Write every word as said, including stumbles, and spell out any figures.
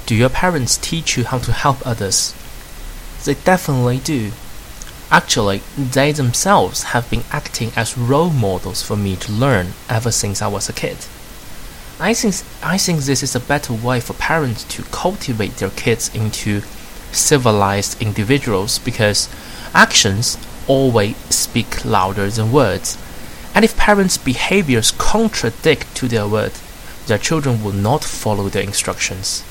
Do your parents teach you how to help others? They definitely do. Actually, they themselves have been acting as role models for me to learn ever since I was a kid. I think, I think this is a better way for parents to cultivate their kids into civilized individuals, because actions always speak louder than words. And if parents' behaviors contradict to their word, their children will not follow their instructions.